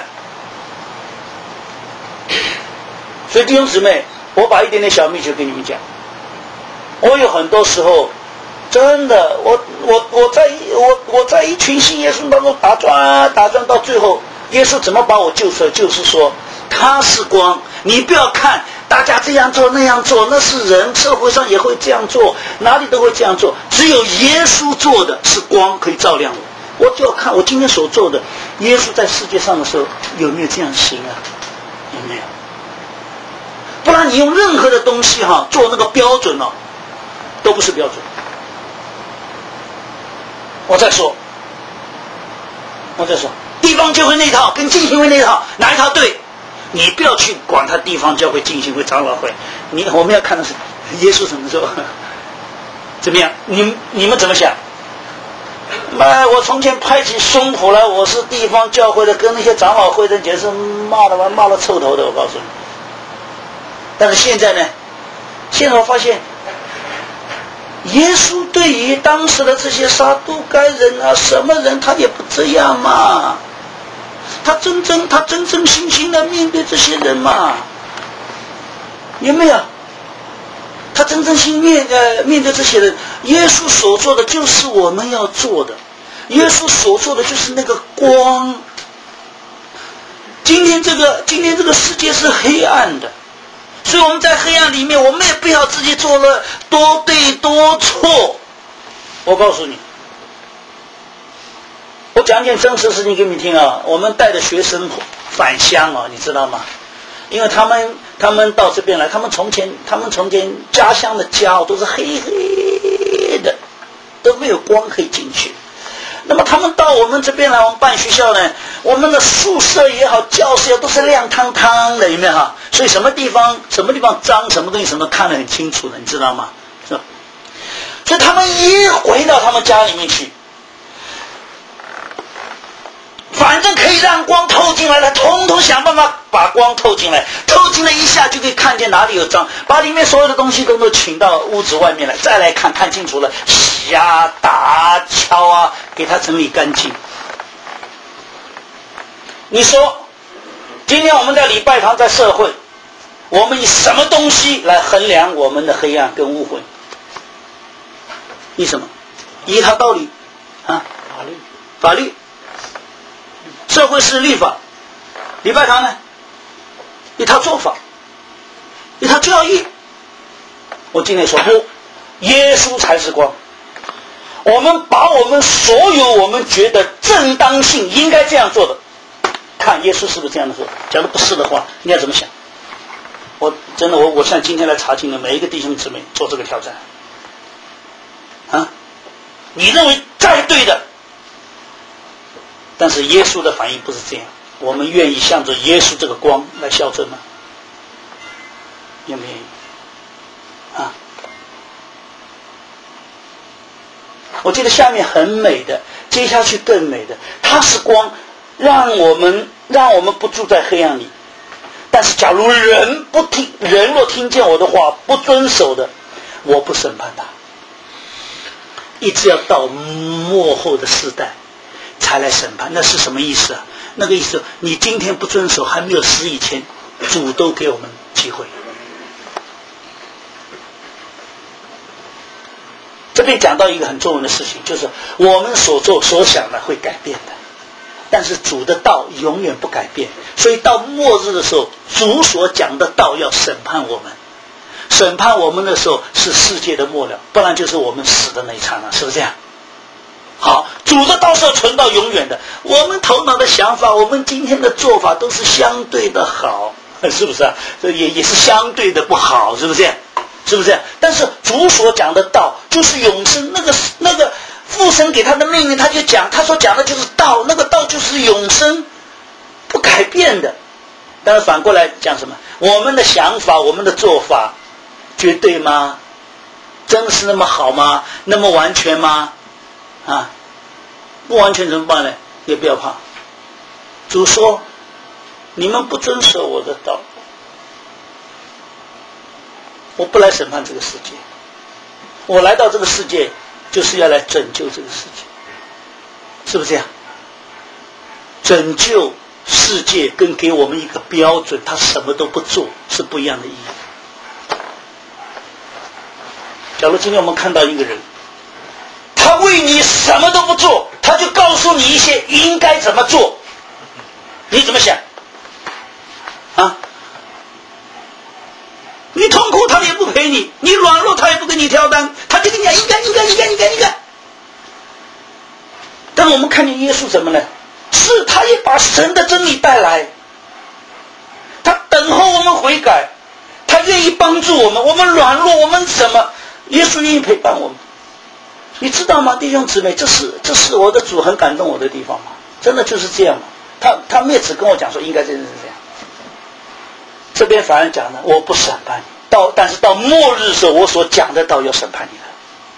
所以弟兄姊妹，我把一点点小秘诀跟你们讲。我有很多时候真的，我我我在我我在一群信耶稣当中打转打转，到最后耶稣怎么把我救出来？就是说他是光，你不要看大家这样做那样做，那是人，社会上也会这样做，哪里都会这样做，只有耶稣做的是光，可以照亮我。我就要看我今天所做的，耶稣在世界上的时候有没有这样行啊？有没有？不然你用任何的东西哈做那个标准哦，都不是标准。我再说，我再说，地方教会那套跟浸信会那套哪一套对？你不要去管他地方教会、浸信会、长老会，你我们要看的是耶稣怎么说，怎么样？你你们怎么想？那我从前拍起胸脯来，我是地方教会的，跟那些长老会的简直骂的骂了臭头的，我告诉你。但是现在呢？现在我发现。耶稣对于当时的这些撒都该人啊，什么人他也不这样嘛，他真正他真真心心的面对这些人嘛，有没有？他真真心面呃面对这些人，耶稣所做的就是我们要做的，耶稣所做的就是那个光。今天这个今天这个世界是黑暗的。所以我们在黑暗里面，我们也不要自己做了多对多错。我告诉你，我讲件真实事情给你听啊。我们带着学生返乡啊，你知道吗？因为他们他们到这边来，他们从前他们从前家乡的家都是黑黑的，都没有光可以进去。那么他们到我们这边来，我们办学校呢，我们的宿舍也好，教室也好，都是亮堂堂的，有没有哈？所以什么地方什么地方脏，什么东西什么看得很清楚的，你知道吗？是吧？所以他们一回到他们家里面去，反正可以让光透进来了，统统想办法把光透进来，透进来一下就可以看见哪里有脏，把里面所有的东西都都请到屋子外面来，再来看看清楚了，洗啊打敲啊，给它整理干净。你说今天我们在礼拜堂在社会，我们以什么东西来衡量我们的黑暗跟污秽？以什么？以一套道理啊，法律，法律。社会是律法，礼拜堂呢一套做法。 一套教义。我今天说不，耶稣才是光。我们把我们所有我们觉得正当性应该这样做的，看耶稣是不是这样的说。假如不是的话，你要怎么想？我真的我我向今天来查经的每一个弟兄姊妹做这个挑战啊！你认为再对的，但是耶稣的反应不是这样。我们愿意向着耶稣这个光来效忠吗？愿不愿意啊？我记得下面很美的，接下去更美的。它是光，让我们让我们不住在黑暗里。但是假如人不听，人若听见我的话不遵守的，我不审判他。一直要到末后的世代才来审判，那是什么意思啊？那个意思，你今天不遵守，还没有死以前，主都给我们机会。这边讲到一个很重要的事情，就是我们所做所想的会改变的，但是主的道永远不改变。所以到末日的时候，主所讲的道要审判我们，审判我们的时候是世界的末了，不然就是我们死的那一刹那，是不是这样？好，主的道是要存到永远的。我们头脑的想法，我们今天的做法都是相对的好，是不是啊？这也也是相对的不好，是不是这样？是不是？但是主所讲的道就是永生，那个那个父神给他的命令，他就讲，他所讲的就是道，那个道就是永生，不改变的。但是反过来讲什么？我们的想法，我们的做法，绝对吗？真的是那么好吗？那么完全吗？啊，不完全怎么办呢？也不要怕。主说，你们不遵守我的道，我不来审判这个世界，我来到这个世界就是要来拯救这个世界，是不是这样？拯救世界跟给我们一个标准，他什么都不做是不一样的意义。假如今天我们看到一个人，他为你什么都不做，他就告诉你一些应该怎么做，你怎么想啊？你痛苦他也不陪你，你软弱他也不跟你挑担，他就跟你讲应该应该应该应该应该。但是我们看见耶稣怎么呢？是他也把神的真理带来，他等候我们悔改，他愿意帮助我们，我们软弱我们什么，耶稣愿意陪伴我们。你知道吗，弟兄姊妹，这是这是我的主很感动我的地方吗？真的就是这样吗？他他没有只跟我讲说应该真的是这样。这边反而讲呢，我不审判你，到但是到末日的时候，我所讲的道要审判你了，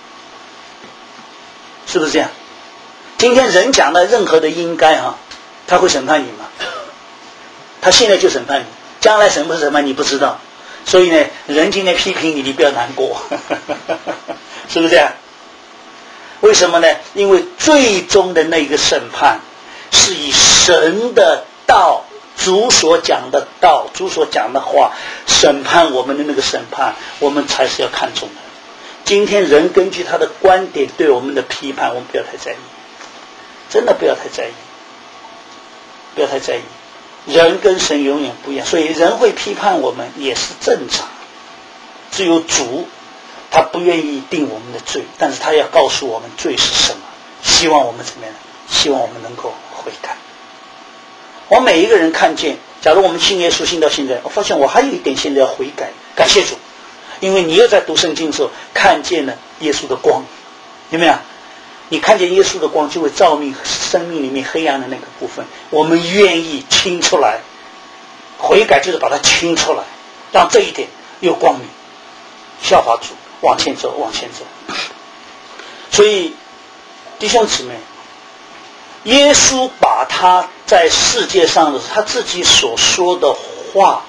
是不是这样？今天人讲的任何的应该哈、啊，他会审判你吗？他现在就审判你，将来审不审判你不知道。所以呢，人今天批评你，你不要难过，是不是这样？为什么呢？因为最终的那个审判是以神的道，主所讲的道，主所讲的话审判我们的那个审判，我们才是要看重的。今天人根据他的观点对我们的批判，我们不要太在意，真的不要太在意，不要太在意。人跟神永远不一样，所以人会批判我们也是正常。只有主他不愿意定我们的罪，但是他要告诉我们罪是什么，希望我们怎么样？希望我们能够悔改。我每一个人看见，假如我们信耶稣信到现在，我发现我还有一点现在要悔改，感谢主，因为你又在读圣经的时候看见了耶稣的光，有没有？你看见耶稣的光就会照明生命里面黑暗的那个部分，我们愿意清出来，悔改就是把它清出来，让这一点有光明，效法主往前走往前走。所以弟兄姊妹，耶稣把他在世界上的他自己所说的话，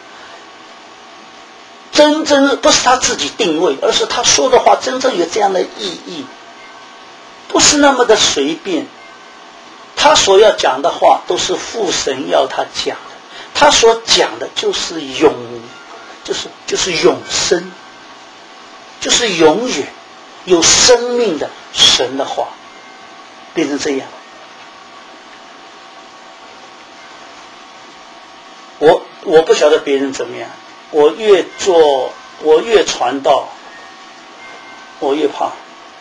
真正不是他自己定位，而是他说的话真正有这样的意义，不是那么的随便。他所要讲的话都是父神要他讲的，他所讲的就是永就是就是永生，就是永远有生命的神的话，变成这样。我我不晓得别人怎么样， 我越做，我越传道，我越怕。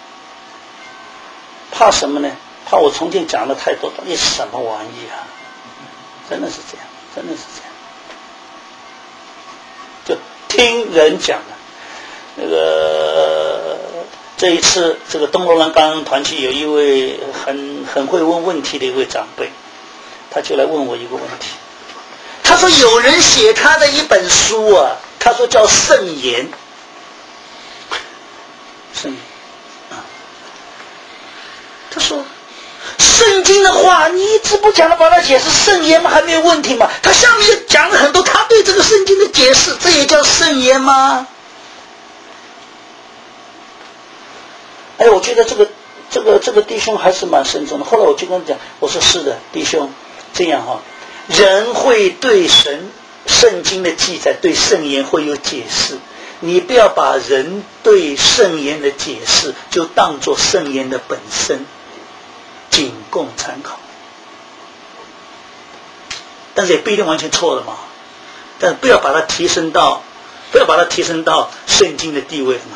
怕什么呢？怕我从前讲的太多，到底什么玩意啊？真的是这样，真的是这样。就听人讲的，那个这一次这个东罗兰感恩团契有一位很很会问问题的一位长辈，他就来问我一个问题。他说有人写他的一本书啊，他说叫圣言，圣言啊，他说圣经的话你一直不讲了把它解释圣言吗？还没有问题吗？他下面又讲了很多他对这个圣经的解释，这也叫圣言吗？哎，我觉得这个这个这个弟兄还是蛮慎重的。后来我就跟他讲，我说是的，弟兄，这样哈、哦，人会对神圣经的记载对圣言会有解释，你不要把人对圣言的解释就当作圣言的本身，仅供参考。但是也不一定完全错了嘛，但不要把它提升到不要把它提升到圣经的地位嘛。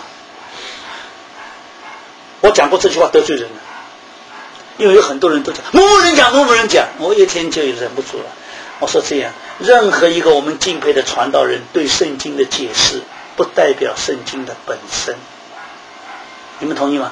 我讲过这句话得罪人了，因为有很多人都讲某某人讲某某人讲，我一天就忍不住了。我说这样，任何一个我们敬佩的传道人对圣经的解释不代表圣经的本身，你们同意吗？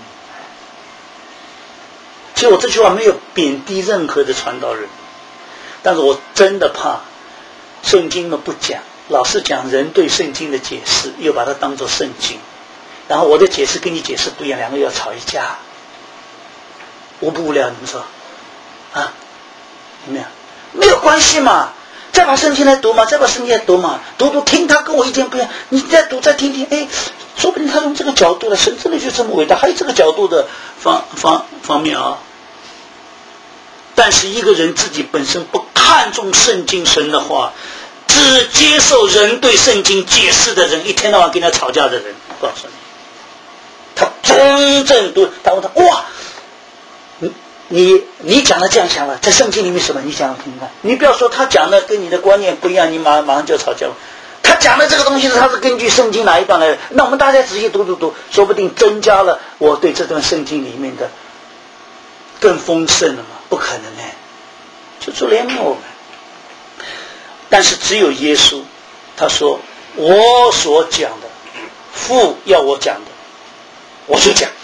其实我这句话没有贬低任何的传道人，但是我真的怕圣经呢不讲，老是讲人对圣经的解释，又把它当作圣经，然后我的解释跟你解释不一样，两个要吵一架，无不无聊？你们说啊？有没有？没有关系嘛，再把圣经来读嘛，再把圣经来读嘛，读读听他跟我意见不一样，你再读再听听，哎，说不定他用这个角度来，神真的就这么伟大，还有这个角度的方方方面啊。但是一个人自己本身不看重圣经神的话，只接受人对圣经解释的人，一天到晚跟他吵架的人，告诉你，他真正读，他问他哇，你你你讲的这样想了，在圣经里面什么？你讲听听看。你不要说他讲的跟你的观念不一样，你马马上就吵架了。他讲的这个东西是他是根据圣经哪一段来的？那我们大家仔细读读读，说不定增加了我对这段圣经里面的更丰盛了嘛？不可能呢，就主怜悯我们。但是只有耶稣，他说我所讲的，父要我讲的，我就讲。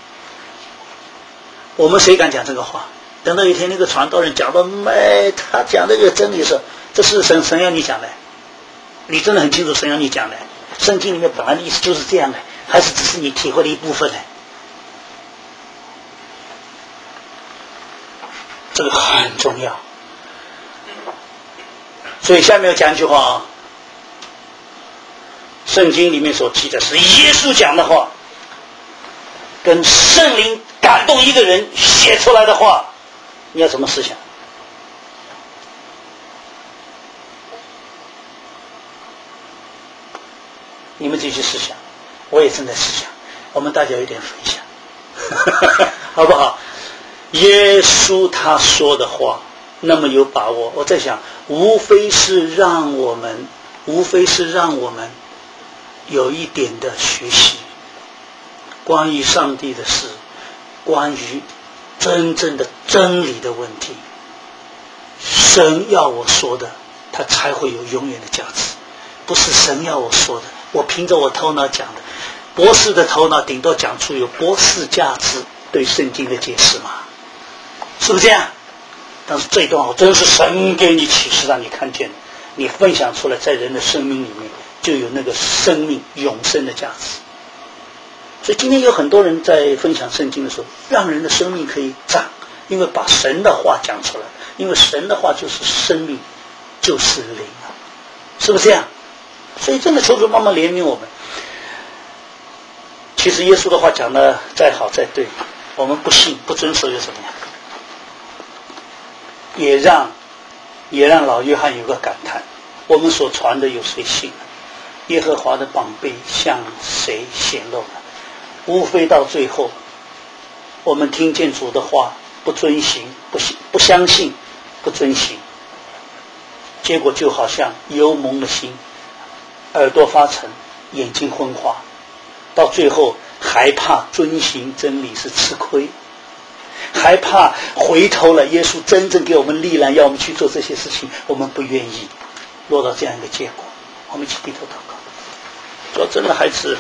我们谁敢讲这个话？等到一天那个传道人讲到没，他讲这个真理的时候，这是神神要你讲的，你真的很清楚神要你讲的，圣经里面本来的意思就是这样的，还是只是你体会的一部分呢？这个很重要。所以下面要讲一句话啊，圣经里面所记的是耶稣讲的话，跟圣灵感动一个人写出来的话，你要怎么思想？你们继续思想，我也正在思想，我们大家有点分享好不好？耶稣他说的话那么有把握，我在想无非是让我们无非是让我们有一点的学习关于上帝的事，关于真正的真理的问题，神要我说的他才会有永远的价值，不是神要我说的我凭着我头脑讲的，博士的头脑顶多讲出有博士价值对圣经的解释嘛，是不是这样？但是这一段话真是神给你启示，让你看见，你分享出来，在人的生命里面就有那个生命永生的价值。所以今天有很多人在分享圣经的时候，让人的生命可以长，因为把神的话讲出来，因为神的话就是生命，就是灵啊，是不是这样？所以真的求主慢慢怜悯我们。其实耶稣的话讲的再好再对，我们不信不遵守又怎么样？也让也让老约翰有个感叹，我们所传的有谁信了？耶和华的膀臂向谁显露了？无非到最后我们听见主的话不遵行，不不相信，不遵行，结果就好像油蒙的心耳朵发沉，眼睛昏花，到最后还怕遵行真理是吃亏，还怕回头了耶稣真正给我们力量要我们去做这些事情，我们不愿意落到这样一个结果。我们一起低头祷告。说真的，孩子，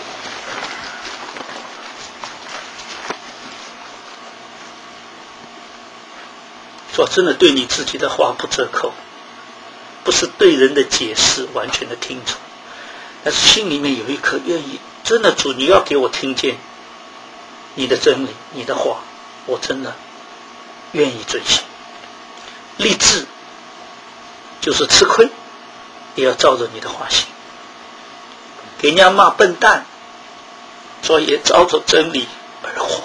说真的，对你自己的话不折扣，不是对人的解释完全的听从，但是心里面有一颗愿意，真的主，你要给我听见你的真理，你的话，我真的愿意遵行。立志就是吃亏也要照着你的话行，给人家骂笨蛋，所以也照着真理而活。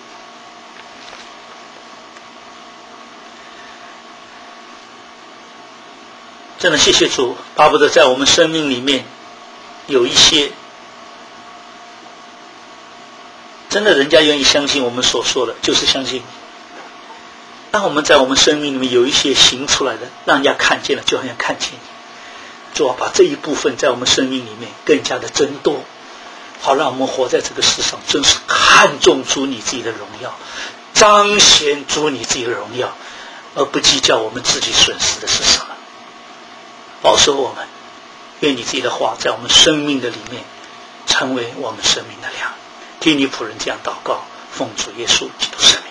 真的谢谢主，巴不得在我们生命里面有一些真的人家愿意相信我们所说的，就是相信你。当我们在我们生命里面有一些行出来的，让人家看见了，就好像看见你。主啊，把这一部分在我们生命里面更加的增多，好让我们活在这个世上，真是看重主你自己的荣耀，彰显主你自己的荣耀，而不计较我们自己损失的是什么。保守我们，愿你自己的话在我们生命的里面成为我们生命的粮。听你仆人这样祷告，奉主耶稣基督圣名。